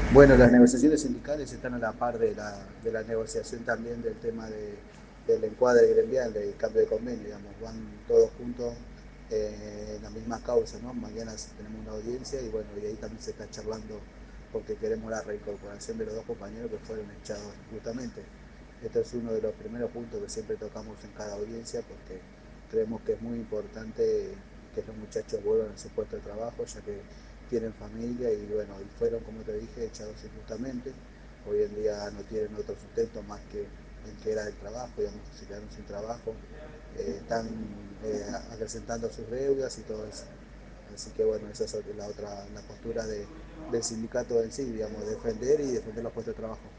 Bueno, las negociaciones sindicales están a la par de la negociación también del tema del encuadre gremial, del cambio de convenio, digamos, van todos juntos en la misma causa, ¿no? Mañana tenemos una audiencia y bueno, y ahí también se está charlando porque queremos la reincorporación de los dos compañeros que fueron echados injustamente. Este es uno de los primeros puntos que siempre tocamos en cada audiencia porque creemos que es muy importante que los muchachos vuelvan a su puesto de trabajo, ya que tienen familia y bueno, y fueron, como te dije, echados injustamente. Hoy en día no tienen otro sustento más que el que era el trabajo, digamos, se quedaron sin trabajo, están acrecentando sus deudas y todo eso. Así que bueno, esa es la otra, la postura del sindicato en sí, digamos, defender y defender los puestos de trabajo.